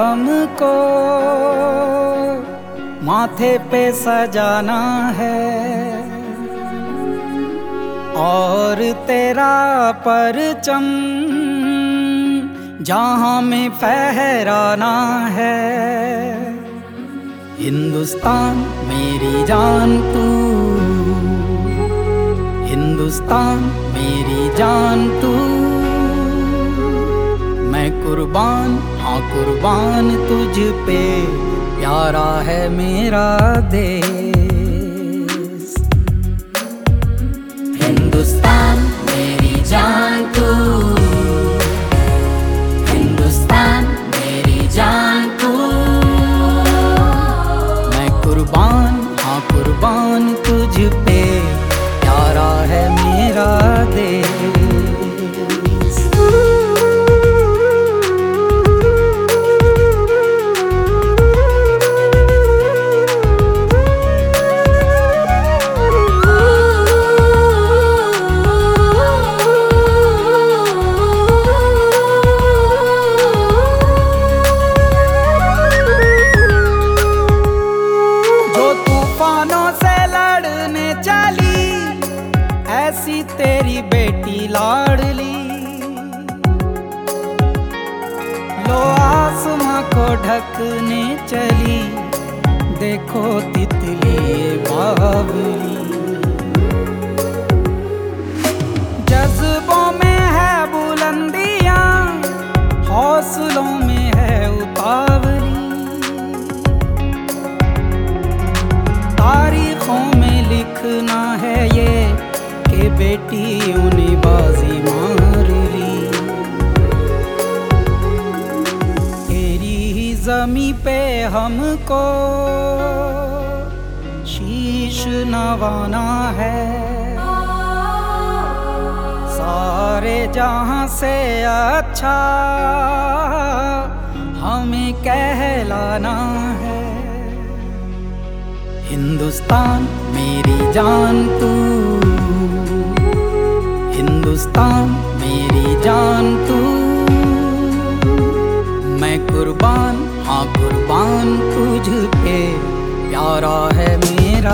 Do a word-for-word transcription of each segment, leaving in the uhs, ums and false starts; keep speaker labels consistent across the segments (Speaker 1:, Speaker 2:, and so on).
Speaker 1: हमको माथे पे सजाना है और तेरा परचम जहां में फहराना है। हिंदुस्तान मेरी जान तू, हिंदुस्तान मेरी जान तू, मैं कुर्बान, हाँ कुर्बान तुझ पे, प्यारा है मेरा देश।
Speaker 2: हिंदुस्तान मेरी जान तू, हिंदुस्तान मेरी जान तू,
Speaker 1: मैं कुर्बान, हाँ कुर्बान तुझ पे, प्यारा है मेरा देश। ऐसी तेरी बेटी लाडली, लो आसमां को ढकने चली, देखो तितली ये बावली। जज्बों में है बुलंदियां, हौसलों में है उतावली, तारीखों में लिखना है ये के बेटियों ने बाजी मार ली। तेरी ही ज़मीं पे हमको शीश नवाना है, सारे जहां से अच्छा हमें कहलाना है। हिंदुस्तान मेरी जान तू, हिंदुस्तान मेरी जान तू, मैं कुर्बान, हाँ कुर्बान तुझ पे, प्यारा है मेरा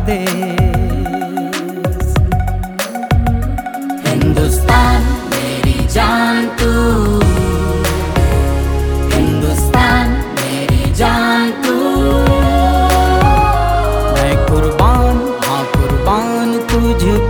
Speaker 1: देश।
Speaker 2: हिंदुस्तान मेरी जान तू, हिंदुस्तान मेरी जान तू,
Speaker 1: मैं कुर्बान, हाँ कुर्बान तुझ